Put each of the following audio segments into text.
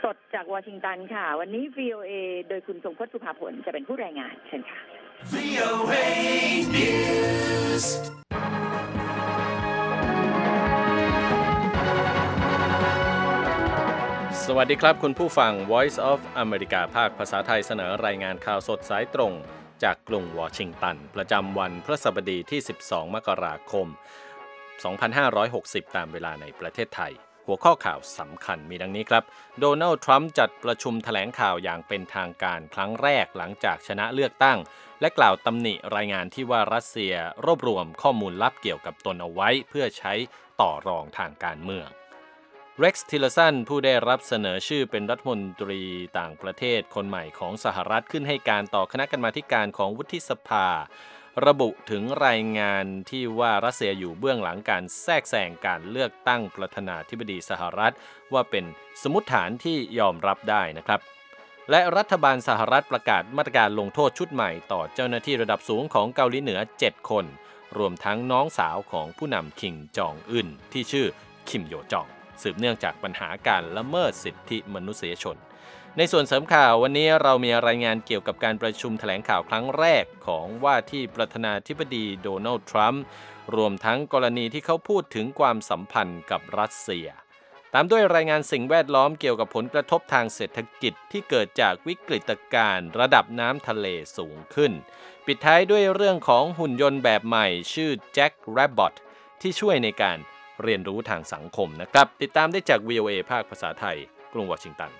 ดจากวอชิงตันค่ะวันนี้ VOA โดยคุณทรงพจน์สุภาผลจะเป็นผู้รายงานเชิญค่ะ VOA News สวัสดีครับคุณผู้ฟัง Voice of America ภาคภาษาไทยเสนอรายงานข่าวสดสายตรงจากกรุงวอชิงตันประจำวันพฤหัสบดีที่12มกราคม2560ตามเวลาในประเทศไทยหัวข้อข่าวสำคัญมีดังนี้ครับโดนัลด์ทรัมป์จัดประชุมแถลงข่าวอย่างเป็นทางการครั้งแรกหลังจากชนะเลือกตั้งและกล่าวตำหนิรายงานที่ว่ารัสเซียรวบรวมข้อมูลลับเกี่ยวกับตนเอาไว้เพื่อใช้ต่อรองทางการเมืองเร็กซ์ ทิลเลอร์สันผู้ได้รับเสนอชื่อเป็นรัฐมนตรีต่างประเทศคนใหม่ของสหรัฐขึ้นให้การต่อคณะกรรมาการของวุฒิสภาระบุถึงรายงานที่ว่ารัสเซียอยู่เบื้องหลังการแทรกแซงการเลือกตั้งประธานาธิบดีสหรัฐว่าเป็นสมมุติฐานที่ยอมรับได้นะครับและรัฐบาลสหรัฐประกาศมาตรการลงโทษชุดใหม่ต่อเจ้าหน้าที่ระดับสูงของเกาหลีเหนือ7คนรวมทั้งน้องสาวของผู้นำคิมจองอึนที่ชื่อคิมโยจองสืบเนื่องจากปัญหาการละเมิดสิทธิมนุษยชนในส่วนเสริมข่าววันนี้เรามีรายงานเกี่ยวกับการประชุมแถลงข่าวครั้งแรกของว่าที่ประธานาธิบดีโดนัลด์ทรัมป์รวมทั้งกรณีที่เขาพูดถึงความสัมพันธ์กับรัสเซียตามด้วยรายงานสิ่งแวดล้อมเกี่ยวกับผลกระทบทางเศรษฐกิจที่เกิดจากวิกฤตการณ์ระดับน้ำทะเลสูงขึ้นปิดท้ายด้วยเรื่องของหุ่นยนต์แบบใหม่ชื่อแจ็คแรบบอทที่ช่วยในการเรียนรู้ทางสังคมนะครับติดตามได้จาก VOA ภาคภาษาไทยกรุงวอชิงตัน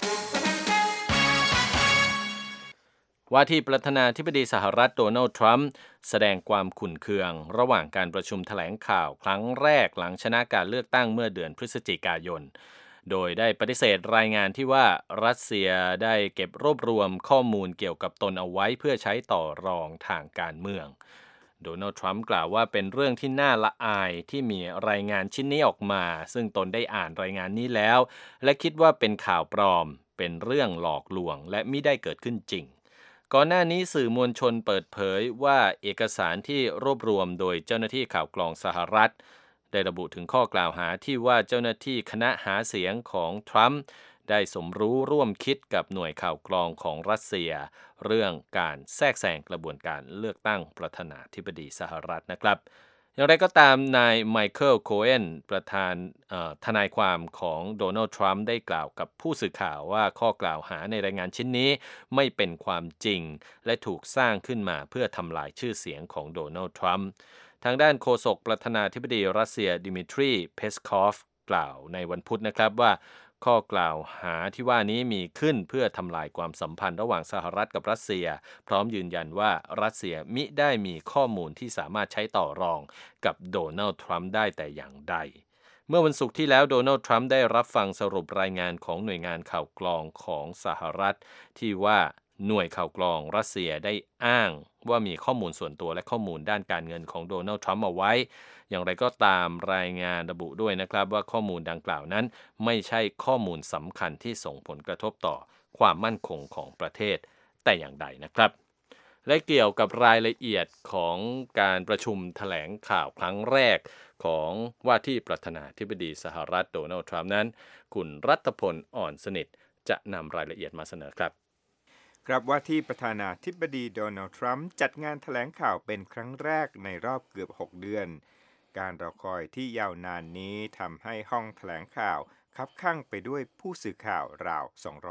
ว่าที่ประธานาธิบดีสหรัฐโดนัลด์ทรัมป์แสดงความขุ่นเคืองระหว่างการประชุมแถลงข่าวครั้งแรกหลังชนะการเลือกตั้งเมื่อเดือนพฤศจิกายนโดยได้ปฏิเสธรายงานที่ว่ารัสเซียได้เก็บรวบรวมข้อมูลเกี่ยวกับตนเอาไว้เพื่อใช้ต่อรองทางการเมืองโดนัลด์ทรัมป์กล่าวว่าเป็นเรื่องที่น่าละอายที่มีรายงานชิ้นนี้ออกมาซึ่งตนได้อ่านรายงานนี้แล้วและคิดว่าเป็นข่าวปลอมเป็นเรื่องหลอกลวงและมิได้เกิดขึ้นจริงก่อนหน้านี้สื่อมวลชนเปิดเผยว่าเอกสารที่รวบรวมโดยเจ้าหน้าที่ข่าวกรองสหรัฐได้ระบุถึงข้อกล่าวหาที่ว่าเจ้าหน้าที่คณะหาเสียงของทรัมป์ได้สมรู้ร่วมคิดกับหน่วยข่าวกรองของรัสเซียเรื่องการแทรกแซงกระบวนการเลือกตั้งประธานาธิบดีสหรัฐนะครับอย่างไรก็ตามนายไมเคิลโคเอนประธานทนายความของโดนัลด์ทรัมป์ได้กล่าวกับผู้สื่อข่าวว่าข้อกล่าวหาในรายงานชิ้นนี้ไม่เป็นความจริงและถูกสร้างขึ้นมาเพื่อทำลายชื่อเสียงของโดนัลด์ทรัมป์ทางด้านโฆษกประธานาธิบดีรัสเซียดิมิทรีเพสคอฟกล่าวในวันพุธนะครับว่าข้อกล่าวหาที่ว่านี้มีขึ้นเพื่อทำลายความสัมพันธ์ระหว่างสหรัฐกับรัสเซียพร้อมยืนยันว่ารัสเซียมิได้มีข้อมูลที่สามารถใช้ต่อรองกับโดนัลด์ทรัมป์ได้แต่อย่างใดเมื่อวันศุกร์ที่แล้วโดนัลด์ทรัมป์ได้รับฟังสรุปรายงานของหน่วยงานข่าวกรองของสหรัฐที่ว่าหน่วยข่าวกรองรัสเซียได้อ้างว่ามีข้อมูลส่วนตัวและข้อมูลด้านการเงินของโดนัลด์ทรัมป์เอาไว้อย่างไรก็ตามรายงานระบุด้วยนะครับว่าข้อมูลดังกล่าวนั้นไม่ใช่ข้อมูลสำคัญที่ส่งผลกระทบต่อความมั่นคงของประเทศแต่อย่างใดนะครับและเกี่ยวกับรายละเอียดของการประชุมแถลงข่าวครั้งแรกของว่าที่ประธานาธิบดีสหรัฐโดนัลด์ทรัมป์นั้นคุณรัตพลอ่อนสนิทจะนำรายละเอียดมาเสนอครับครับว่าที่ประธานาธิบดีโดนัลด์ทรัมป์จัดงานแถลงข่าวเป็นครั้งแรกในรอบเกือบ6เดือนการรอคอยที่ยาวนานนี้ทำให้ห้องแถลงข่าวคับข้างไปด้วยผู้สื่อข่าวราว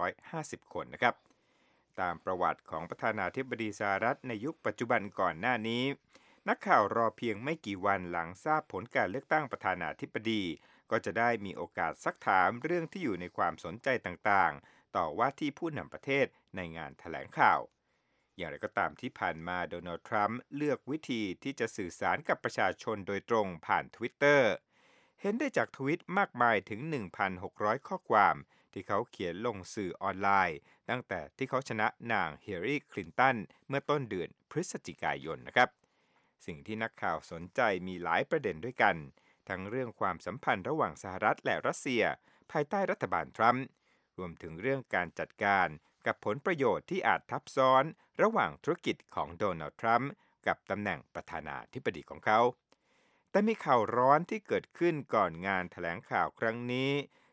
250คนนะครับตามประวัติของประธานาธิบดีสหรัฐในยุคปัจจุบันก่อนหน้านี้นักข่าวรอเพียงไม่กี่วันหลังทราบผลการเลือกตั้งประธานาธิบดีก็จะได้มีโอกาสซักถามเรื่องที่อยู่ในความสนใจต่างๆต่อว่าที่ผู้นำประเทศในงานแถลงข่าวอย่างไรก็ตามที่ผ่านมาโดนัลด์ทรัมป์เลือกวิธีที่จะสื่อสารกับประชาชนโดยตรงผ่าน Twitter เห็นได้จากทวิตมากมายถึง 1,600 ข้อความที่เขาเขียนลงสื่อออนไลน์ตั้งแต่ที่เขาชนะนางฮิลลารีคลินตันเมื่อต้นเดือนพฤศจิกายนนะครับสิ่งที่นักข่าวสนใจมีหลายประเด็นด้วยกันทั้งเรื่องความสัมพันธ์ระหว่างสหรัฐและรัสเซียภายใต้รัฐบาลทรัมป์รวมถึงเรื่องการจัดการกับผลประโยชน์ที่อาจทับซ้อนระหว่างธุรกิจของโดนัลด์ทรัมป์กับตำแหน่งประธานาธิบดีของเขาแต่มีข่าวร้อนที่เกิดขึ้นก่อนงานแถลงข่าวครั้งนี้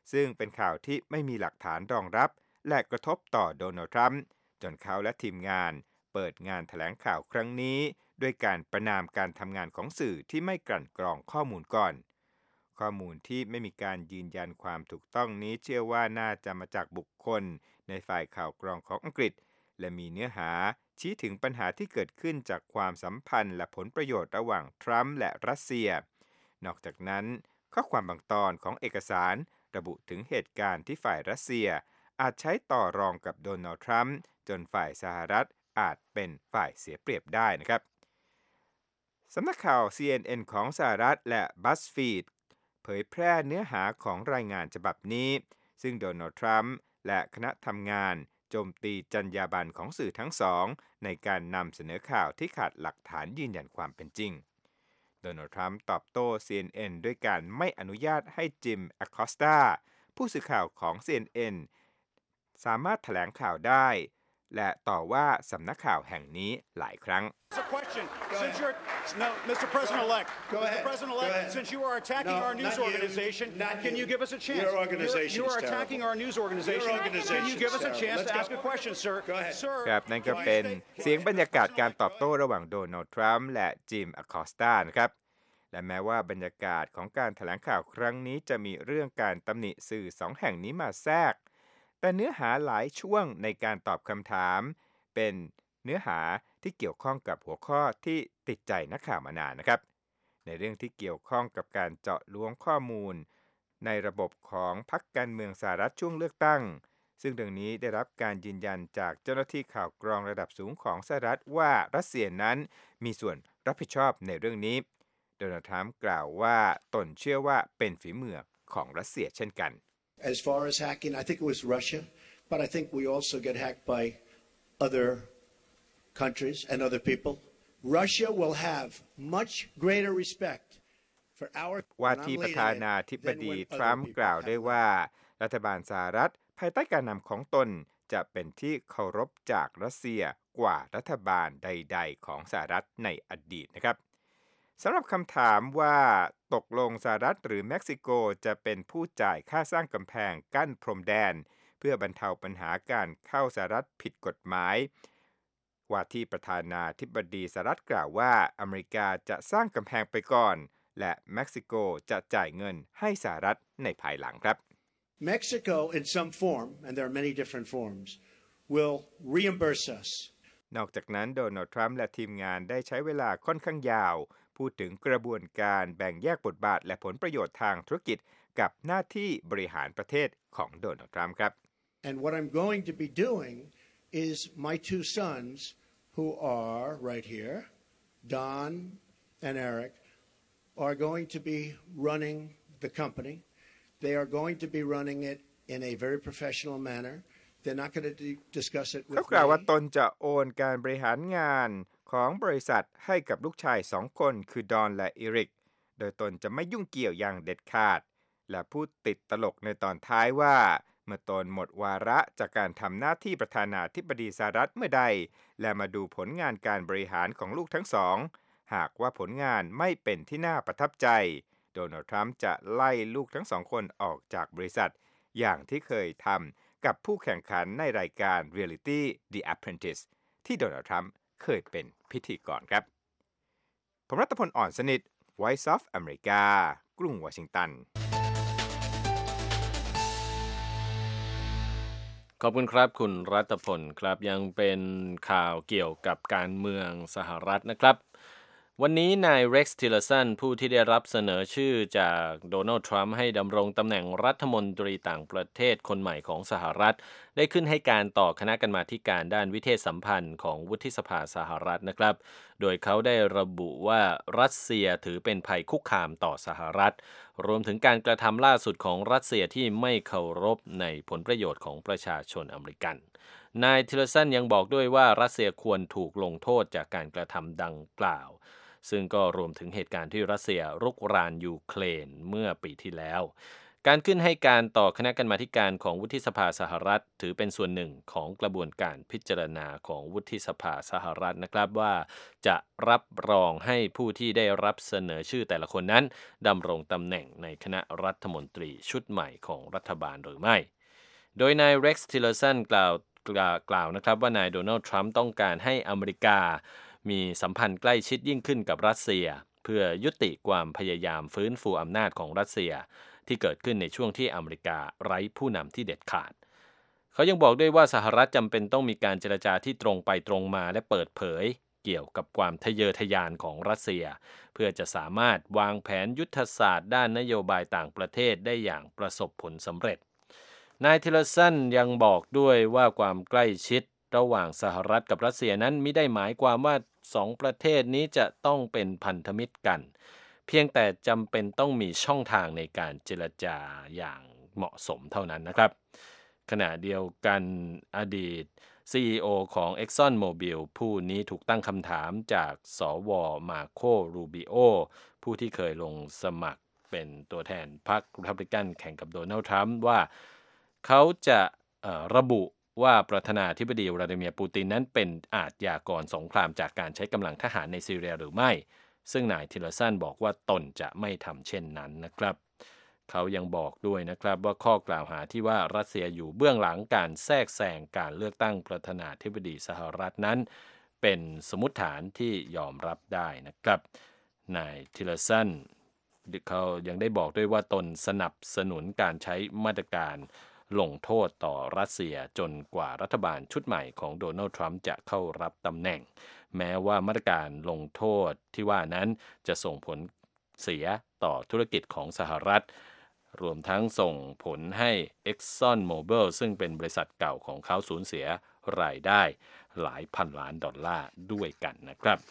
ซึ่งเป็นข่าวที่ไม่มีหลักฐานรองรับและกระทบต่อโดนัลด์ทรัมป์จนเขาและทีมงานเปิดงานแถลงข่าวครั้งนี้ด้วยการประณามการทำงานของสื่อที่ไม่กลั่นกรองข้อมูลก่อนข้อมูลที่ไม่มีการยืนยันความถูกต้องนี้เชื่อว่าน่าจะมาจากบุคคลในฝ่ายข่าวกรองของอังกฤษและมีเนื้อหาชี้ถึงปัญหาที่เกิดขึ้นจากความสัมพันธ์และผลประโยชน์ระหว่างทรัมป์และรัสเซียนอกจากนั้นข้อความบางตอนของเอกสารระบุถึงเหตุการณ์ที่ฝ่ายรัสเซียอาจใช้ต่อรองกับโดนัลด์ทรัมป์จนฝ่ายสหรัฐอาจเป็นฝ่ายเสียเปรียบได้นะครับสำนักข่าว CNN ของสหรัฐและ BuzzFeed เผยแพร่เนื้อหาของรายงานฉบับนี้ซึ่งโดนัลด์ทรัมป์และคณะทำงานโจมตีจรรยาบรรณของสื่อทั้งสองในการนำเสนอข่าวที่ขาดหลักฐานยืนยันความเป็นจริงโดนัลด์ทรัมป์ตอบโต้ CNN ด้วยการไม่อนุญาตให้จิม อคอสตาผู้สื่อข่าวของ CNN สามารถแถลงข่าวได้และต่อว่าสำนักข่าวแห่งนี้หลายครั้ง Mr. President-elect, since you are attacking our news organization, can you give us a chance? You are attacking our news organization. Can you give us a chance to ask a question, sir? ครับนั่นก็เป็นเสียงบรรยากาศการตอบโต้ระหว่างโดนัลด์ทรัมป์และจิม อคอสตานะครับและแม้ว่าบรรยากาศของการแถลงข่าวครั้งนี้จะมีเรื่องการตำหนิสื่อสองแห่งนี้มาแทรกแต่เนื้อหาหลายช่วงในการตอบคำถามเป็นเนื้อหาที่เกี่ยวข้องกับหัวข้อที่ติดใจนักข่าวมานานนะครับในเรื่องที่เกี่ยวข้องกับการเจาะล้วงข้อมูลในระบบของพรรคการเมืองสหรัฐช่วงเลือกตั้งซึ่งเรื่องนี้ได้รับการยืนยันจากเจ้าหน้าที่ข่าวกรองระดับสูงของสหรัฐว่ารัสเซียนั้นมีส่วนรับผิดชอบในเรื่องนี้โดนัลด์ทรัมป์กล่าวว่าตนเชื่อว่าเป็นฝีมือของรัสเซียเช่นกัน As far as hacking, I think it was Russia, but I think we also get hacked by other countries and other people. Russia will have much greater respect for our ว่าที่ประธานาธิบดีทรัมป์กล่าวได้ว่ารัฐบาลสหรัฐภายใต้การนำของตนจะเป็นที่เคารพจากรัสเซียกว่ารัฐบาลใดๆของสหรัฐในอดีตนะครับสำหรับคำถามว่าตกลงสหรัฐหรือเม็กซิโกจะเป็นผู้จ่ายค่าสร้างกำแพงกั้นพรมแดนเพื่อบรรเทาปัญหาการเข้าสหรัฐผิดกฎหมายว่าที่ประธานาธิบดีสหรัฐกล่าวว่าอเมริกาจะสร้างกำแพงไปก่อนและเม็กซิโกจะจ่ายเงินให้สหรัฐในภายหลังครับ Mexico in some form and there are many different forms will reimburse us นอกจากนั้นโดนัลด์ทรัมป์และทีมงานได้ใช้เวลาค่อนข้างยาวพูดถึงกระบวนการแบ่งแยกบทบาทและผลประโยชน์ทางธุรกิจกับหน้าที่บริหารประเทศของโดนัลด์ทรัมป์ครับ And what I'm going to be doing is my two sons who are right here, Don and Eric, are going to be running the company. They are going to be running it in a very professional manner.They're not going to discuss it with me. เขากล่าวว่าตนจะโอนการบริหารงานของบริษัทให้กับลูกชาย2คนคือดอนและอีริกโดยตนจะไม่ยุ่งเกี่ยวอย่างเด็ดขาดและพูดติดตลกในตอนท้ายว่าเมื่อตนหมดวาระจากการทำหน้าที่ประธานาธิบดีสหรัฐเมื่อใดและมาดูผลงานการบริหารของลูกทั้งสองหากว่าผลงานไม่เป็นที่น่าประทับใจโดนัลด์ทรัมป์จะไล่ลูกทั้งสองคนออกจากบริษัทอย่างที่เคยทำกับผู้แข่งขันในรายการ Reality The Apprentice ที่โดนัลด์ทรัมป์เคยเป็นพิธีกรครับผมรัตพล อ่อนสนิท Voice of America กรุงวอชิงตันขอบคุณครับคุณรัตพลครับยังเป็นข่าวเกี่ยวกับการเมืองสหรัฐนะครับวันนี้นายเร็กซ์ ทิลเลอร์สันผู้ที่ได้รับเสนอชื่อจากโดนัลด์ทรัมป์ให้ดำรงตำแหน่งรัฐมนตรีต่างประเทศคนใหม่ของสหรัฐได้ขึ้นให้การต่อคณะกรรมาธิการด้านวิเทศสัมพันธ์ของวุฒิสภาสหรัฐนะครับโดยเขาได้ระบุว่ารัสเซียถือเป็นภัยคุกคามต่อสหรัฐรวมถึงการกระทำล่าสุดของรัสเซียที่ไม่เคารพในผลประโยชน์ของประชาชนอเมริกันนายทิลเลอร์สันยังบอกด้วยว่ารัสเซียควรถูกลงโทษจากการกระทำดังกล่าวซึ่งก็รวมถึงเหตุการณ์ที่รัสเซียรุกรานยูเครนเมื่อปีที่แล้วการขึ้นให้การต่อคณะกรรมาธิการของวุฒิสภาสหรัฐถือเป็นส่วนหนึ่งของกระบวนการพิจารณาของวุฒิสภาสหรัฐนะครับว่าจะรับรองให้ผู้ที่ได้รับเสนอชื่อแต่ละคนนั้นดำรงตำแหน่งในคณะรัฐมนตรีชุดใหม่ของรัฐบาลหรือไม่โดยนายเร็กซ์ ทิลเลอร์สันกล่าวนะครับว่านายโดนัลด์ทรัมป์ต้องการให้อเมริกามีสัมพันธ์ใกล้ชิดยิ่งขึ้นกับรัสเซียเพื่อยุติความพยายามฟื้นฟูอำนาจของรัสเซียที่เกิดขึ้นในช่วงที่อเมริกาไร้ผู้นำที่เด็ดขาดเขายังบอกด้วยว่าสหรัฐจำเป็นต้องมีการเจรจาที่ตรงไปตรงมาและเปิดเผยเกี่ยวกับความทะเยอทะยานของรัสเซียเพื่อจะสามารถวางแผนยุทธศาสตร์ด้านนโยบายต่างประเทศได้อย่างประสบผลสำเร็จนายทิลเลอร์สันยังบอกด้วยว่าความใกล้ชิดระหว่างสหรัฐกับรัสเซียนั้นมิได้หมายความว่าสองประเทศนี้จะต้องเป็นพันธมิตรกันเพียงแต่จำเป็นต้องมีช่องทางในการเจรจาอย่างเหมาะสมเท่านั้นนะครับขณะเดียวกันอดีต CEO ของ Exxon Mobil ผู้นี้ถูกตั้งคำถามจากสว.มาโค รูบิโอผู้ที่เคยลงสมัครเป็นตัวแทนพรรครีพับลิกันแข่งกับโดนัลด์ทรัมป์ว่าเขาจะระบุว่าประธานาธิบดีวลาดิเมียร์ปูตินนั้นเป็นอาชญากรสงครามจากการใช้กำลังทหารในซีเรียหรือไม่ซึ่งนายทิลเลอร์สันบอกว่าตนจะไม่ทำเช่นนั้นนะครับเขายังบอกด้วยนะครับว่าข้อกล่าวหาที่ว่ารัสเซียอยู่เบื้องหลังการแทรกแซงการเลือกตั้งประธานาธิบดีสหรัฐนั้นเป็นสมมุติฐานที่ยอมรับได้นะครับนายทิลเลอร์สันเขายังได้บอกด้วยว่าตนสนับสนุนการใช้มาตรการลงโทษต่อรัสเซียจนกว่ารัฐบาลชุดใหม่ของโดนัลด์ทรัมป์จะเข้ารับตำแหน่งแม้ว่ามาตรการลงโทษที่ว่านั้นจะส่งผลเสียต่อธุรกิจของสหรัฐรวมทั้งส่งผลให้ Exxon Mobil ซึ่งเป็นบริษัทเก่าของเขาสูญเสียรายได้หลายพันล้านดอลลาร์ด้วยกันนะครับ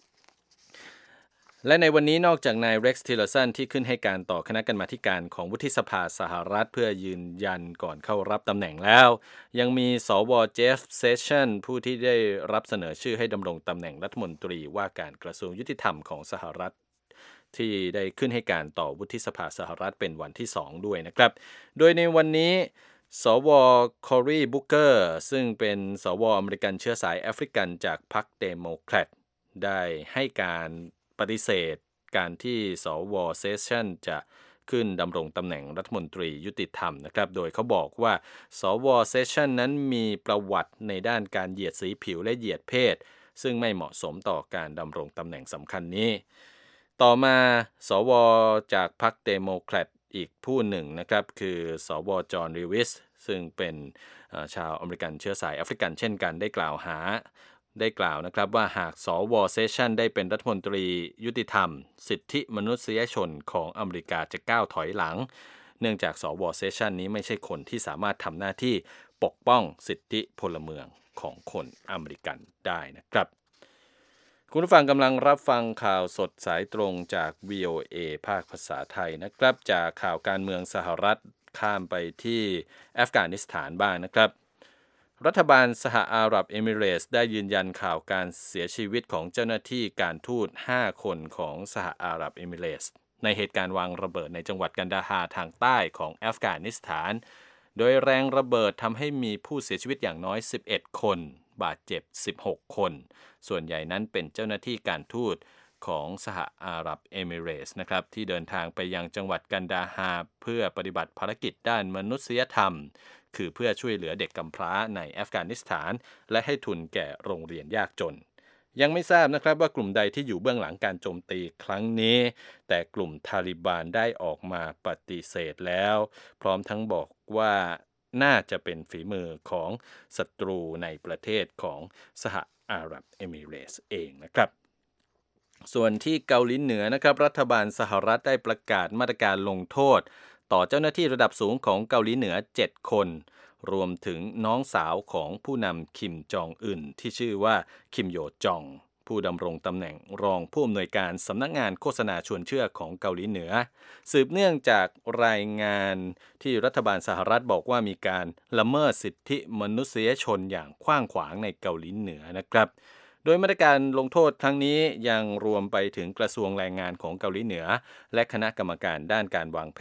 และในวันนี้นอกจากนายเร็กซ์ ทิลเลอร์สันที่ขึ้นให้การต่อคณะกรรมาธิการของวุฒิสภาสหรัฐเพื่อยืนยันก่อนเข้ารับตำแหน่งแล้วยังมีสว.เจฟ เซสชันผู้ที่ได้รับเสนอชื่อให้ดำรงตำแหน่งรัฐมนตรีว่าการกระทรวงยุติธรรมของสหรัฐที่ได้ขึ้นให้การต่อวุฒิสภาสหรัฐเป็นวันที่2ด้วยนะครับโดยในวันนี้สว.คอรีบุกเกอร์ซึ่งเป็นสว.อเมริกันเชื้อสายแอฟริกันจากพรรคเดโมแครตได้ให้การปฏิเสธการที่สว.เซสชันจะขึ้นดำรงตำแหน่งรัฐมนตรียุติธรรมนะครับโดยเขาบอกว่าสว.เซสชันนั้นมีประวัติในด้านการเหยียดสีผิวและเหยียดเพศซึ่งไม่เหมาะสมต่อการดำรงตำแหน่งสำคัญนี้ต่อมาสว.จากพรรคเดโมแครตอีกผู้หนึ่งนะครับคือสว.จอห์น ลีวิสซึ่งเป็นชาวอเมริกันเชื้อสายแอฟริกันเช่นกันได้กล่าวนะครับว่าหากสว.เซสชันได้เป็นรัฐมนตรียุติธรรมสิทธิมนุษยชนของอเมริกาจะก้าวถอยหลังเนื่องจากสว.เซสชันนี้ไม่ใช่คนที่สามารถทำหน้าที่ปกป้องสิทธิพลเมืองของคนอเมริกันได้นะครับคุณผู้ฟังกำลังรับฟังข่าวสดสายตรงจาก VOA ภาคภาษาไทยนะครับจากข่าวการเมืองสหรัฐข้ามไปที่อัฟกานิสถานบ้างนะครับรัฐบาลสหอาหรับเอมิเรตส์ได้ยืนยันข่าวการเสียชีวิตของเจ้าหน้าที่การทูต5คนของสหอาหรับเอมิเรตส์ในเหตุการณ์วางระเบิดในจังหวัดกันดาฮาร์ทางใต้ของอัฟกานิสถานโดยแรงระเบิดทำให้มีผู้เสียชีวิตอย่างน้อย11คนบาดเจ็บ16คนส่วนใหญ่นั้นเป็นเจ้าหน้าที่การทูตของสหอาหรับเอมิเรตส์นะครับที่เดินทางไปยังจังหวัดกันดาฮาร์เพื่อปฏิบัติภารกิจด้านมนุษยธรรมคือเพื่อช่วยเหลือเด็กกำพร้าในอัฟกานิสถานและให้ทุนแก่โรงเรียนยากจนยังไม่ทราบนะครับว่ากลุ่มใดที่อยู่เบื้องหลังการโจมตีครั้งนี้แต่กลุ่มทาลิบานได้ออกมาปฏิเสธแล้วพร้อมทั้งบอกว่าน่าจะเป็นฝีมือของศัตรูในประเทศของสหอาหรับเอมิเรตส์เองนะครับส่วนที่เกาหลีเหนือนะครับรัฐบาลสหรัฐได้ประกาศมาตรการลงโทษต่อเจ้าหน้าที่ระดับสูงของเกาหลีเหนือ7คนรวมถึงน้องสาวของผู้นำคิมจองอึนที่ชื่อว่าคิมโยจองผู้ดำรงตำแหน่งรองผู้อำนวยการสำนักงานโฆษณาชวนเชื่อของเกาหลีเหนือสืบเนื่องจากรายงานที่รัฐบาลสหรัฐบอกว่ามีการละเมิดสิทธิมนุษยชนอย่างขว้างขวางในเกาหลีเหนือนะครับโดยมาตรการลงโทษครั้งนี้ยังรวมไปถึงกระทรวงแรงงานของเกาหลีเหนือและคณะกรรมการด้านการวางแผน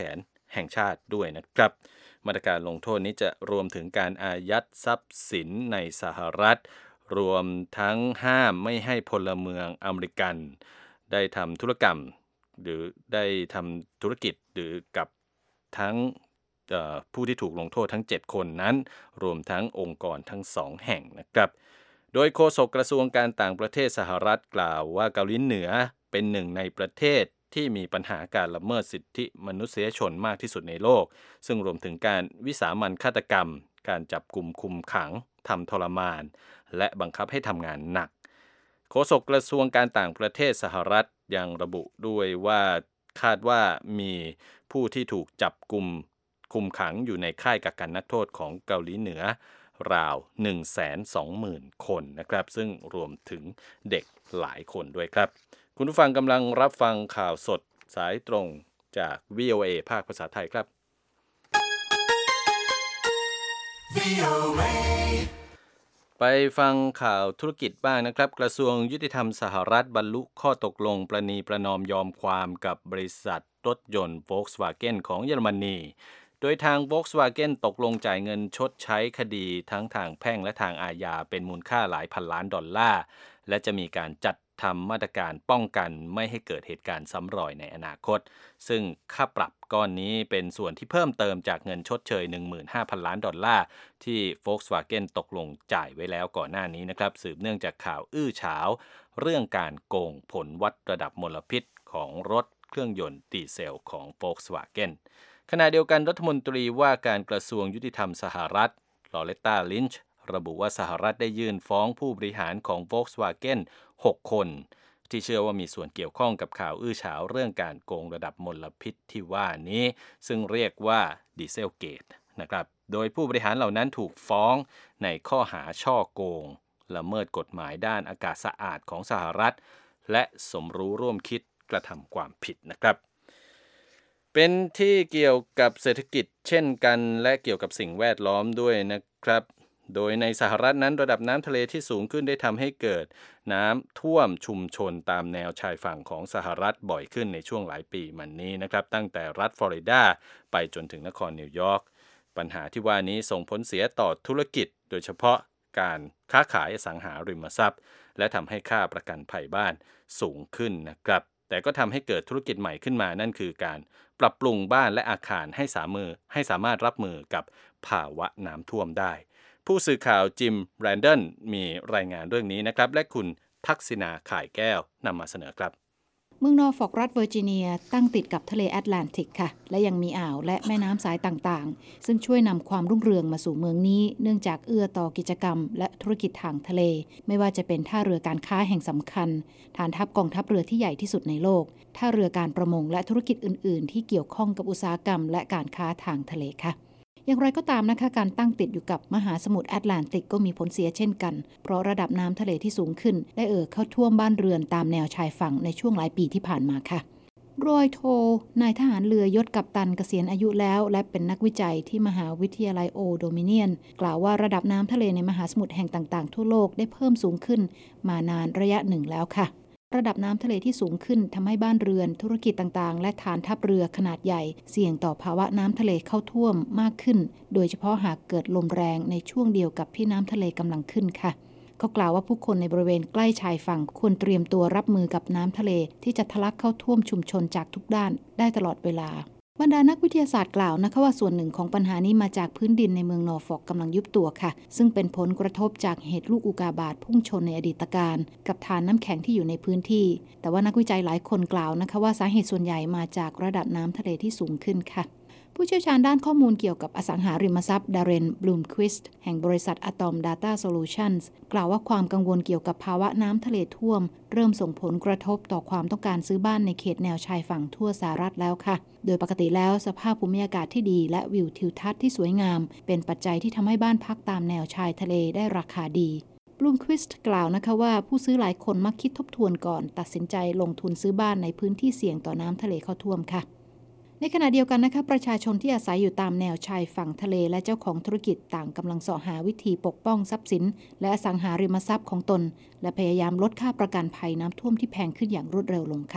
แห่งชาติด้วยนะครับมาตรการลงโทษนี้จะรวมถึงการอายัดทรัพย์สินในสหรัฐรวมทั้งห้ามไม่ให้พลเมืองอเมริกันได้ทำธุรกรรมหรือได้ทำธุรกิจหรือกับทั้งผู้ที่ถูกลงโทษทั้ง7คนนั้นรวมทั้งองค์กรทั้ง2แห่งนะครับโดยโฆษกกระทรวงการต่างประเทศสหรัฐกล่าวว่าเกาหลีเหนือเป็นหนึ่งในประเทศที่มีปัญหาการละเมิดสิทธิมนุษยชนมากที่สุดในโลกซึ่งรวมถึงการวิสามัญฆาตกรรมการจับกุมคุมขังทำทรมานและบังคับให้ทำงานหนักโฆษกกระทรวงการต่างประเทศสหรัฐยังระบุด้วยว่าคาดว่ามีผู้ที่ถูกจับกุมคุมขังอยู่ในค่ายกักกันนักโทษของเกาหลีเหนือราว 120,000 คนนะครับซึ่งรวมถึงเด็กหลายคนด้วยครับคุณผู้ฟังกำลังรับฟังข่าวสดสายตรงจาก VOA ภาคภาษาไทยครับ VOA ไปฟังข่าวธุรกิจบ้างนะครับกระทรวงยุติธรรมสหรัฐบรรลุข้อตกลงประนีประนอมยอมความกับบริษัทรถยนต์ Volkswagen ของเยอรมนีโดยทาง Volkswagen ตกลงจ่ายเงินชดใช้คดีทั้งทางแพ่งและทางอาญาเป็นมูลค่าหลายพันล้านดอลลาร์และจะมีการจัดทำมาตรการป้องกันไม่ให้เกิดเหตุการณ์ซ้ำรอยในอนาคตซึ่งค่าปรับก้อนนี้เป็นส่วนที่เพิ่มเติมจากเงินชดเชย 15,000 ล้านดอลลาร์ที่ Volkswagen ตกลงจ่ายไว้แล้วก่อนหน้านี้นะครับสืบเนื่องจากข่าวอื้อฉาวเรื่องการโกงผลวัดระดับมลพิษของรถเครื่องยนต์ดีเซลของ Volkswagen ขณะเดียวกันรัฐมนตรีว่าการกระทรวงยุติธรรมสหรัฐลอเรตตา ลินช์ระบุว่าสหรัฐได้ยื่นฟ้องผู้บริหารของ Volkswagen 6 คนที่เชื่อว่ามีส่วนเกี่ยวข้องกับข่าวอื้อฉาวเรื่องการโกงระดับมลพิษที่ว่านี้ซึ่งเรียกว่าดีเซลเกตนะครับโดยผู้บริหารเหล่านั้นถูกฟ้องในข้อหาช่อโกงละเมิดกฎหมายด้านอากาศสะอาดของสหรัฐและสมรู้ร่วมคิดกระทำความผิดนะครับเป็นที่เกี่ยวกับเศรษฐกิจเช่นกันและเกี่ยวกับสิ่งแวดล้อมด้วยนะครับโดยในสหรัฐนั้นระดับน้ำทะเลที่สูงขึ้นได้ทำให้เกิดน้ำท่วมชุมชนตามแนวชายฝั่งของสหรัฐบ่อยขึ้นในช่วงหลายปีมานี้นะครับตั้งแต่รัฐฟลอริดาไปจนถึงนครนิวยอร์กปัญหาที่ว่านี้ส่งผลเสียต่อธุรกิจโดยเฉพาะการค้าขายอสังหาริมทรัพย์และทำให้ค่าประกันภัยบ้านสูงขึ้นนะครับแต่ก็ทำให้เกิดธุรกิจใหม่ขึ้นมานั่นคือการปรับปรุงบ้านและอาคารให้สามารถรับมือกับภาวะน้ำท่วมได้ผู้สื่อข่าวจิมแรนดอนมีรายงานเรื่องนี้นะครับและคุณทักษิณาข่ายแก้วนำมาเสนอครับเมืองนอร์ฟอกรัฐเวอร์จิเนียตั้งติดกับทะเลแอตแลนติกค่ะและยังมีอ่าวและแม่น้ำสายต่างๆซึ่งช่วยนำความรุ่งเรืองมาสู่เมืองนี้เนื่องจากเอื้อต่อกิจกรรมและธุรกิจทางทะเลไม่ว่าจะเป็นท่าเรือการค้าแห่งสำคัญฐานทัพกองทัพเรือที่ใหญ่ที่สุดในโลกท่าเรือการประมงและธุรกิจอื่นๆที่เกี่ยวข้องกับอุตสาหกรรมและการค้าทางทะเลค่ะอย่างไรก็ตามนะคะการตั้งติดอยู่กับมหาสมุทรแอตแลนติกก็มีผลเสียเช่นกันเพราะระดับน้ำทะเลที่สูงขึ้นได้เข้าท่วมบ้านเรือนตามแนวชายฝั่งในช่วงหลายปีที่ผ่านมาค่ะรอยโทนายทหารเรือยศกัปตันเกษียณอายุแล้วและเป็นนักวิจัยที่มหาวิทยาลัยโอโดมิเนียนกล่าวว่าระดับน้ำทะเลในมหาสมุทรแห่งต่างๆทั่วโลกได้เพิ่มสูงขึ้นมานานระยะหนึ่งแล้วค่ะระดับน้ำทะเลที่สูงขึ้นทำให้บ้านเรือนธุรกิจต่างๆและฐานทัพเรือขนาดใหญ่เสี่ยงต่อภาวะน้ำทะเลเข้าท่วมมากขึ้นโดยเฉพาะหากเกิดลมแรงในช่วงเดียวกับที่น้ำทะเลกำลังขึ้นค่ะเขากล่าวว่าผู้คนในบริเวณใกล้ชายฝั่งควรเตรียมตัวรับมือกับน้ำทะเลที่จะทะลักเข้าท่วมชุมชนจากทุกด้านได้ตลอดเวลาบรรดานักวิทยาศาสตร์กล่าวนะคะว่าส่วนหนึ่งของปัญหานี้มาจากพื้นดินในเมืองนอร์ฟอกกำลังยุบตัวค่ะซึ่งเป็นผลกระทบจากเหตุลูกอุกาบาตพุ่งชนในอดีตการกับฐานน้ำแข็งที่อยู่ในพื้นที่แต่ว่านักวิจัยหลายคนกล่าวนะคะว่าสาเหตุส่วนใหญ่มาจากระดับน้ำทะเลที่สูงขึ้นค่ะผู้เชี่ยวชาญด้านข้อมูลเกี่ยวกับอสังหาริมทรัพย์ดาเรน บลูมควิสต์แห่งบริษัท Atom Data Solutions กล่าวว่าความกังวลเกี่ยวกับภาวะน้ำทะเลท่วมเริ่มส่งผลกระทบต่อความต้องการซื้อบ้านในเขตแนวชายฝั่งทั่วสหรัฐแล้วค่ะโดยปกติแล้วสภาพภูมิอากาศที่ดีและวิวทิวทัศน์ที่สวยงามเป็นปัจจัยที่ทำให้บ้านพักตามแนวชายทะเลได้ราคาดีบลูมควิสต์กล่าวนะคะว่าผู้ซื้อหลายคนมักคิดทบทวนก่อนตัดสินใจลงทุนซื้อบ้านในพื้นที่เสี่ยงต่อน้ำทะเลเข้าท่วมค่ะในขณะเดียวกันนะคะประชาชนที่อาศัยอยู่ตามแนวชายฝั่งทะเลและเจ้าของธุรกิจต่างกำลังเสาะหาวิธีปกป้องทรัพย์สินและอสังหาริมทรัพย์ของตนและพยายามลดค่าประกันภัยน้ำท่วมที่แพงขึ้นอย่างรวดเร็วลงค่ะ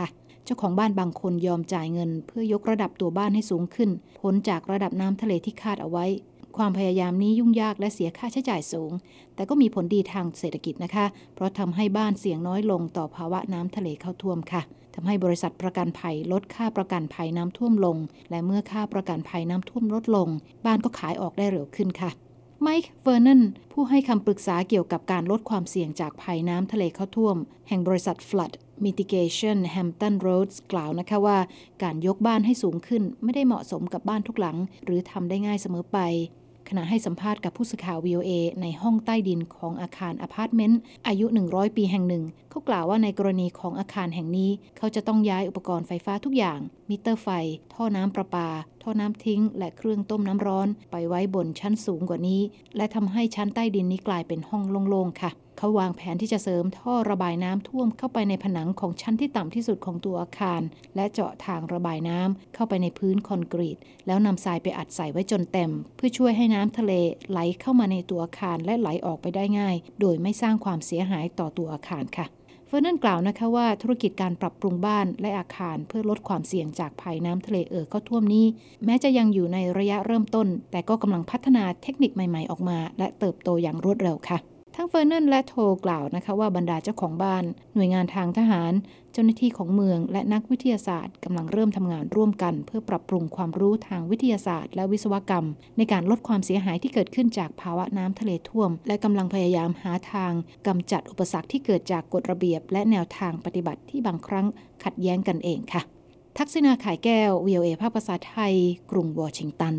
จ้าของบ้านบางคนยอมจ่ายเงินเพื่อยกระดับตัวบ้านให้สูงขึ้นพ้นจากระดับน้ำทะเลที่คาดเอาไว้ความพยายามนี้ยุ่งยากและเสียค่าใช้จ่ายสูงแต่ก็มีผลดีทางเศรษฐกิจนะคะเพราะทำให้บ้านเสี่ยงน้อยลงต่อภาวะน้ำทะเลเข้าท่วมค่ะทำให้บริษัทประกันภัยลดค่าประกันภัยน้ำท่วมลงและเมื่อค่าประกันภัยน้ำท่วมลดลงบ้านก็ขายออกได้เร็วขึ้นค่ะไมค์เวอร์นันผู้ให้คำปรึกษาเกี่ยวกับการลดความเสี่ยงจากภัยน้ำทะเลเข้าท่วมแห่งบริษัท Flood Mitigation Hampton Roads กล่าวนะคะว่าการยกบ้านให้สูงขึ้นไม่ได้เหมาะสมกับบ้านทุกหลังหรือทำได้ง่ายเสมอไปขณะให้สัมภาษณ์กับผู้สื่อข่าว VOA ในห้องใต้ดินของอาคารอพาร์ตเมนต์อายุ100ปีแห่งหนึ่งเขากล่าวว่าในกรณีของอาคารแห่งนี้เขาจะต้องย้ายอุปกรณ์ไฟฟ้าทุกอย่างมิเตอร์ไฟท่อน้ำประปาท่อน้ำทิ้งและเครื่องต้มน้ำร้อนไปไว้บนชั้นสูงกว่านี้และทำให้ชั้นใต้ดินนี้กลายเป็นห้องโล่งๆค่ะเขาวางแผนที่จะเสริมท่อระบายน้ำท่วมเข้าไปในผนังของชั้นที่ต่ำที่สุดของตัวอาคารและเจาะทางระบายน้ำเข้าไปในพื้นคอนกรีตแล้วนำทรายไปอัดใส่ไว้จนเต็มเพื่อช่วยให้น้ำทะเลไหลเข้ามาในตัวอาคารและไหลออกไปได้ง่ายโดยไม่สร้างความเสียหายต่อตัวอาคารค่ะเฟอร์นันกล่าวนะคะว่าธุรกิจการปรับปรุงบ้านและอาคารเพื่อลดความเสี่ยงจากภัยน้ำทะเลเข้าท่วมนี้แม้จะยังอยู่ในระยะเริ่มต้นแต่ก็กำลังพัฒนาเทคนิคใหม่ๆออกมาและเติบโตอย่างรวดเร็วค่ะทั้งเฟอร์นันและโทกล่าวนะคะว่าบรรดาเจ้าของบ้านหน่วยงานทางทหารเจ้าหน้าที่ของเมืองและนักวิทยาศาสตร์กำลังเริ่มทำงานร่วมกันเพื่อปรับปรุงความรู้ทางวิทยาศาสตร์และวิศวกรรมในการลดความเสียหายที่เกิดขึ้นจากภาวะน้ำทะเลท่วมและกำลังพยายามหาทางกำจัดอุปสรรคที่เกิดจากกฎระเบียบและแนวทางปฏิบัติที่บางครั้งขัดแย้งกันเองค่ะทักษิณา ข่ายแก้ว VOA ภาคภาษาไทยกรุงวอชิงตัน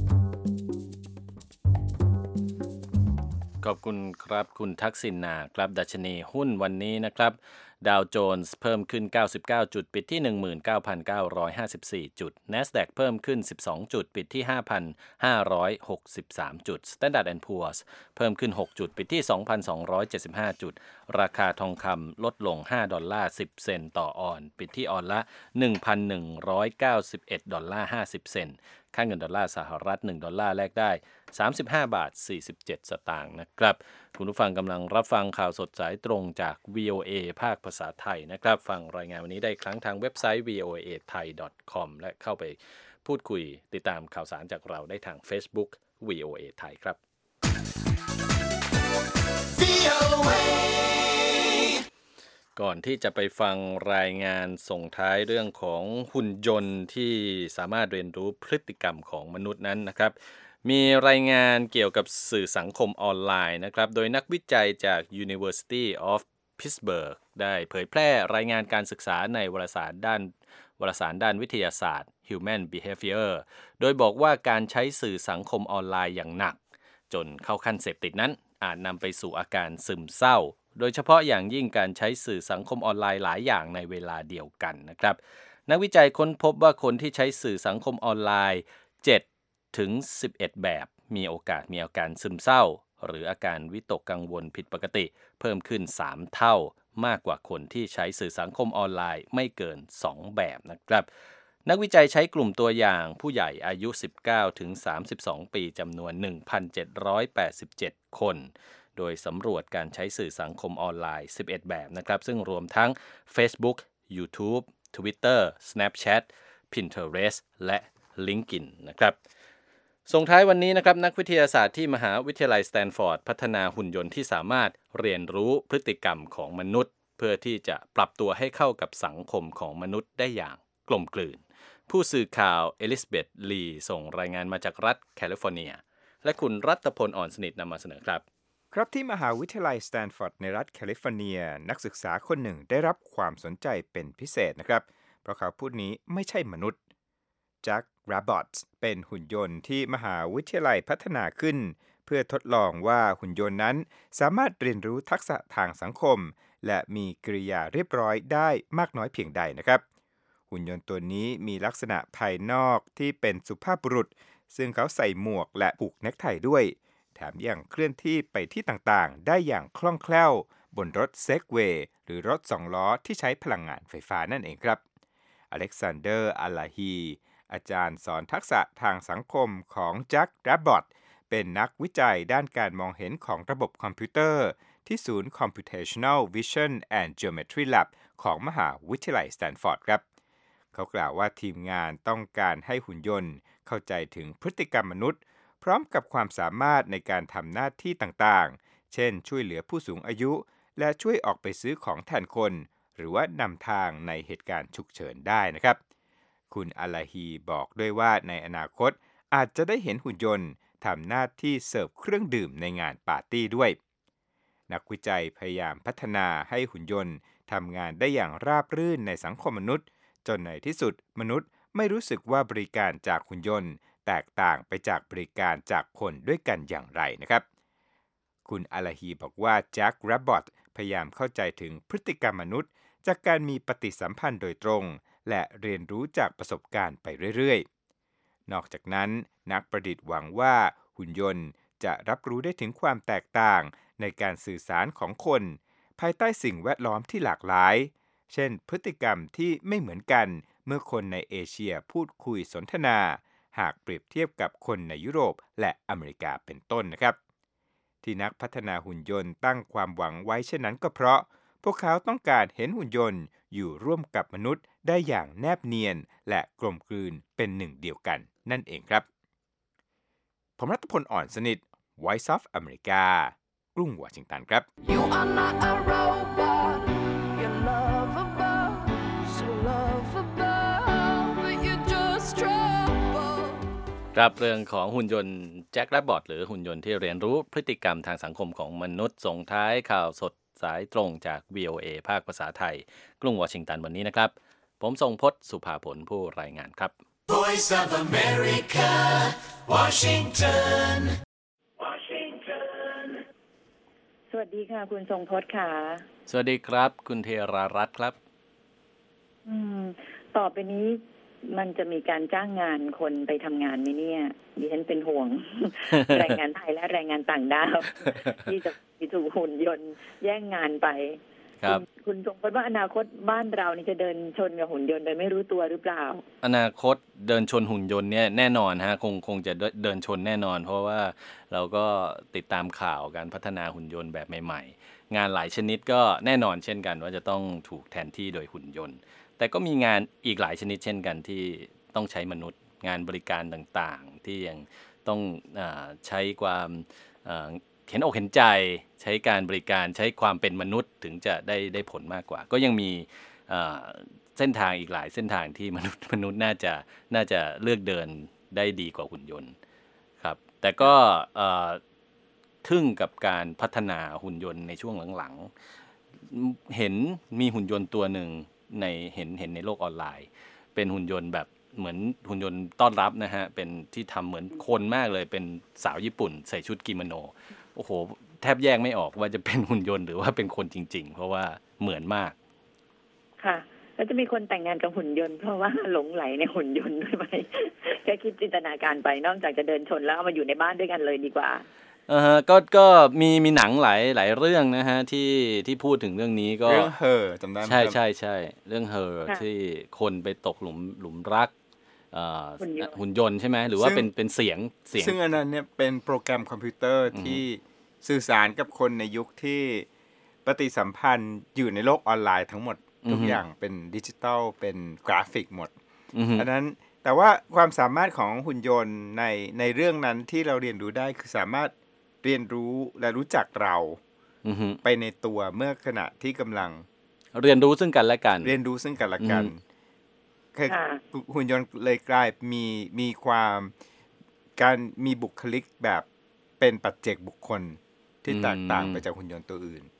ขอบคุณครับคุณทักษิณาครับดัชนีหุ้นวันนี้นะครับดาวโจนส์เพิ่มขึ้น99จุดปิดที่ 19,954 จุด NASDAQ เพิ่มขึ้น12จุดปิดที่ 5,563 จุด Standard & Poor's เพิ่มขึ้น6จุดปิดที่ 2,275 จุดราคาทองคำลดลง$5.10 ต่อออนปิดที่ออนละ $1,191.50 ค่าเงินดอลลาร์สหรัฐ1ดอลลาร์แลกได้35.47 สตางค์นะครับคุณผู้ฟังกำลังรับฟังข่าวสดสายตรงจาก VOA ภาคภาษาไทยนะครับฟังรายงานวันนี้ได้ครั้งทางเว็บไซต์ voathai.com และเข้าไปพูดคุยติดตามข่าวสารจากเราได้ทาง Facebook VOA ไทยครับ ก่อนที่จะไปฟังรายงานส่งท้ายเรื่องของหุ่นยนต์ที่สามารถเรียนรู้พฤติกรรมของมนุษย์นั้นนะครับมีรายงานเกี่ยวกับสื่อสังคมออนไลน์นะครับโดยนักวิจัยจาก University of Pittsburgh ได้เผยแพร่รายงานการศึกษาในวารสารด้านวิทยาศาสตร์ Human Behavior โดยบอกว่าการใช้สื่อสังคมออนไลน์อย่างหนักจนเข้าขั้นเสพติดนั้นอาจนำไปสู่อาการซึมเศร้าโดยเฉพาะอย่างยิ่งการใช้สื่อสังคมออนไลน์หลายอย่างในเวลาเดียวกันนะครับนักวิจัยค้นพบว่าคนที่ใช้สื่อสังคมออนไลน์7ถึง11แบบมีโอกาสมีอาการซึมเศร้าหรืออาการวิตกกังวลผิดปกติเพิ่มขึ้น3เท่ามากกว่าคนที่ใช้สื่อสังคมออนไลน์ไม่เกิน2แบบนะครับนักวิจัยใช้กลุ่มตัวอย่างผู้ใหญ่อายุ19ถึง32ปีจำนวน 1,787 คนโดยสำรวจการใช้สื่อสังคมออนไลน์11แบบนะครับซึ่งรวมทั้ง Facebook, YouTube, Twitter, Snapchat, Pinterest และ LinkedIn นะครับส่งท้ายวันนี้นะครับนักวิทยาศาสตร์ที่มหาวิทยาลัยสแตนฟอร์ดพัฒนาหุ่นยนต์ที่สามารถเรียนรู้พฤติกรรมของมนุษย์เพื่อที่จะปรับตัวให้เข้ากับสังคมของมนุษย์ได้อย่างกลมกลืนผู้สื่อข่าวเอลิซาเบธลีส่งรายงานมาจากรัฐแคลิฟอร์เนียและคุณรัตพลอ่อนสนิทนำมาเสนอครับครับที่มหาวิทยาลัยสแตนฟอร์ดในรัฐแคลิฟอร์เนียนักศึกษาคนหนึ่งได้รับความสนใจเป็นพิเศษนะครับเพราะเขาผู้นี้ไม่ใช่มนุษย์แจ็ค แรบบอทเป็นหุ่นยนต์ที่มหาวิทยาลัยพัฒนาขึ้นเพื่อทดลองว่าหุ่นยนต์นั้นสามารถเรียนรู้ทักษะทางสังคมและมีกริยาเรียบร้อยได้มากน้อยเพียงใดนะครับหุ่นยนต์ตัวนี้มีลักษณะภายนอกที่เป็นสุภาพบุรุษซึ่งเขาใส่หมวกและผูกเนคไทด้วยแถมยังเคลื่อนที่ไปที่ต่างๆได้อย่างคล่องแคล่วบนรถเซกเวย์หรือรถ2ล้อที่ใช้พลังงานไฟฟ้านั่นเองครับอเล็กซานเดอร์ อัลลาฮีอาจารย์สอนทักษะทางสังคมของแจ็ค แรบบอทเป็นนักวิจัยด้านการมองเห็นของระบบคอมพิวเตอร์ที่ศูนย์ Computational Vision and Geometry Lab ของมหาวิทยาลัยสแตนฟอร์ดครับเขากล่าวว่าทีมงานต้องการให้หุ่นยนต์เข้าใจถึงพฤติกรรมมนุษย์พร้อมกับความสามารถในการทำหน้าที่ต่างๆเช่นช่วยเหลือผู้สูงอายุและช่วยออกไปซื้อของแทนคนหรือว่านำทางในเหตุการณ์ฉุกเฉินได้นะครับคุณอัลลาฮีบอกด้วยว่าในอนาคตอาจจะได้เห็นหุ่นยนต์ทำหน้าที่เสิร์ฟเครื่องดื่มในงานปาร์ตี้ด้วยนักวิจัยพยายามพัฒนาให้หุ่นยนต์ทำงานได้อย่างราบรื่นในสังคมมนุษย์จนในที่สุดมนุษย์ไม่รู้สึกว่าบริการจากหุ่นยนต์แตกต่างไปจากบริการจากคนด้วยกันอย่างไรนะครับคุณอัลลาฮีบอกว่าแจ็คแรบบอทพยายามเข้าใจถึงพฤติกรรมมนุษย์จากการมีปฏิสัมพันธ์โดยตรงและเรียนรู้จากประสบการณ์ไปเรื่อยๆนอกจากนั้นนักประดิษฐ์หวังว่าหุ่นยนต์จะรับรู้ได้ถึงความแตกต่างในการสื่อสารของคนภายใต้สิ่งแวดล้อมที่หลากหลายเช่นพฤติกรรมที่ไม่เหมือนกันเมื่อคนในเอเชียพูดคุยสนทนาหากเปรียบเทียบกับคนในยุโรปและอเมริกาเป็นต้นนะครับที่นักพัฒนาหุ่นยนต์ตั้งความหวังไว้เช่นนั้นก็เพราะพวกเขาต้องการเห็นหุ่นยนต์อยู่ร่วมกับมนุษย์ได้อย่างแนบเนียนและกลมกลืนเป็นหนึ่งเดียวกันนั่นเองครับผมรัตพล อ่อนสนิท Voice of America กรุงวอชิงตันครับ You are not a robot. You're lovable, so lovable, but you're just trouble. ครับเรื่องของหุ่นยนต์แจ็คแรบบอทหรือหุ่นยนต์ที่เรียนรู้พฤติกรรมทางสังคมของมนุษย์ส่งท้ายข่าวสดสายตรงจาก VOA ภาคภาษาไทยกรุงวอชิงตันวันนี้นะครับผมทรงพจน์สุภาผลผู้รายงานครับ Voice of America Washington สวัสดีค่ะคุณทรงพจน์ค่ะสวัสดีครับคุณเทรารัตน์ครับต่อไปนี้มันจะมีการจ้างงานคนไปทำงานไหมเนี่ยดิฉันเป็นห่วง แรงงานไทยและแรงงานต่างด้าวที่จะถูกหุ่นยนต์แย่งงานไปคุณทรงพจน์ว่าอนาคตบ้านเรานี่จะเดินชนกับหุ่นยนต์โดยไม่รู้ตัวหรือเปล่าอนาคตเดินชนหุ่นยนต์เนี่ยแน่นอนฮะคงจะเดินชนแน่นอนเพราะว่าเราก็ติดตามข่าวการพัฒนาหุ่นยนต์แบบใหม่ๆงานหลายชนิดก็แน่นอนเช่นกันว่าจะต้องถูกแทนที่โดยหุ่นยนต์แต่ก็มีงานอีกหลายชนิดเช่นกันที่ต้องใช้มนุษย์งานบริการต่างๆที่ยังต้องใช้ความเห็นอกเห็นใจใช้การบริการใช้ความเป็นมนุษย์ถึงจะได้ผลมากกว่าก็ยังมีเส้นทางอีกหลายเส้นทางที่มนุษย์น่าจะเลือกเดินได้ดีกว่าหุ่นยนต์ครับแต่ก็ทึ่งกับการพัฒนาหุ่นยนต์ในช่วงหลังๆเห็นมีหุ่นยนต์ตัวหนึ่งเห็นในโลกออนไลน์เป็นหุ่นยนต์แบบเหมือนหุ่นยนต์ต้อนรับนะฮะเป็นที่ทำเหมือนคนมากเลยเป็นสาวญี่ปุ่นใส่ชุดกิโมโนโอ้โหแทบแยกไม่ออกว่าจะเป็นหุ่นยนต์หรือว่าเป็นคนจริงๆเพราะว่าเหมือนมากค่ะแล้วจะมีคนแต่งงานกับหุ่นยนต์เพราะว่าหลงไหลในหุ่นยนต์ด้วยไหมแค่คิดจินตนาการไปนอกจากจะเดินชนแล้วเอามาอยู่ในบ้านด้วยกันเลยดีกว่าก็มีหนังหลายเรื่องนะฮะที่พูดถึงเรื่องนี้ก็เรื่อง Her จำได้ไหมใช่เรื่อง Her ที่คนไปตกหลุมรักหุ่นยนต์ใช่ไหมหรือว่าเป็นเสียงซึ่งอันนั้นเนี่ยเป็นโปรแกรมคอมพิวเตอร์ที่สื่อสารกับคนในยุคที่ปฏิสัมพันธ์อยู่ในโลกออนไลน์ทั้งหมดทุกอย่างเป็นดิจิทัลเป็นกราฟิกหมดอันนั้นแต่ว่าความสามารถของหุ่นยนต์ในเรื่องนั้นที่เราเรียนรู้ได้คือสามารถเรียนรู้และรู้จักเราไปในตัวเมื่อขณะที่กำลังเรียนรู้ซึ่งกันและกันหุ่นยนต์เลยกลายมีความการมีบุคลิกแบบเป็นปัจเจกบุคคลที่แตกต่างไปจากหุ่นยนต์ตัวอื่น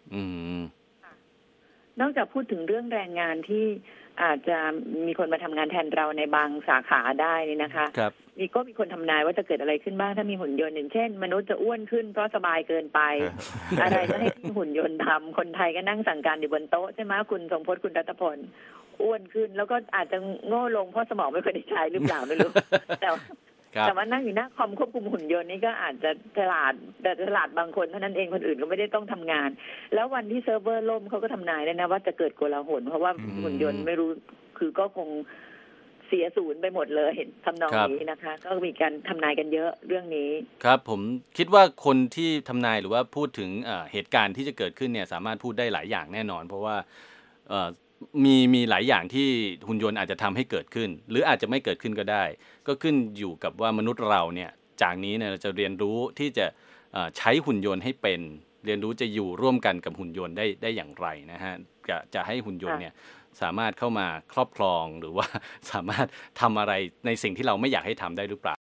นอกจากพูดถึงเรื่องแรงงานที่อาจจะมีคนมาทำงานแทนเราในบางสาขาได้นี่นะคะมีคนทำนายว่าจะเกิดอะไรขึ้นบ้างถ้ามีหุ่นยนต์อย่างเช่นมนุษย์จะอ้วนขึ้นเพราะสบายเกินไป อะไรก็ให้หุ่นยนต์ทำคนไทยก็นั่งสั่งการอยู่บนโต๊ะใช่ไหมคุณทรงพจน์คุณรัตพลอ้วนขึ้นแล้วก็อาจจะโง่ลงเพราะสมองไม่เคยได้ใช้หรือเปล่าไม่รู้ แต่ว่านั่งอยู่หน้าคอมควบคุมหุ่นยนต์นี่ก็อาจจะฉลาดแต่ฉลาดบางคนเท่านั้นเองคนอื่นก็ไม่ได้ต้องทำงานแล้ววันที่เซิร์ฟเวอร์ล่มเขาก็ทำนายได้นะว่าจะเกิดโกลาหลเพราะว่าหุ่นยนต์ไม่รู้คือก็คงเสียศูนย์ไปหมดเลยทำนองนี้นะคะก็มีการทำนายกันเยอะเรื่องนี้ครับผมคิดว่าคนที่ทำนายหรือว่าพูดถึงเหตุการณ์ที่จะเกิดขึ้นเนี่ยสามารถพูดได้หลายอย่างแน่นอนเพราะว่ามีหลายอย่างที่หุ่นยนต์อาจจะทำให้เกิดขึ้นหรืออาจจะไม่เกิดขึ้นก็ได้ก็ขึ้นอยู่กับว่ามนุษย์เราเนี่ยจากนี้เนี่ยเราจะเรียนรู้ที่จะใช้หุ่นยนต์ให้เป็นเรียนรู้จะอยู่ร่วมกันกับหุ่นยนต์ได้อย่างไรนะฮะจะให้หุ่นยนต์เนี่ยสามารถเข้ามาครอบครองหรือว่าสามารถทำอะไรในสิ่งที่เราไม่อยากให้ทำได้หรือเปล่า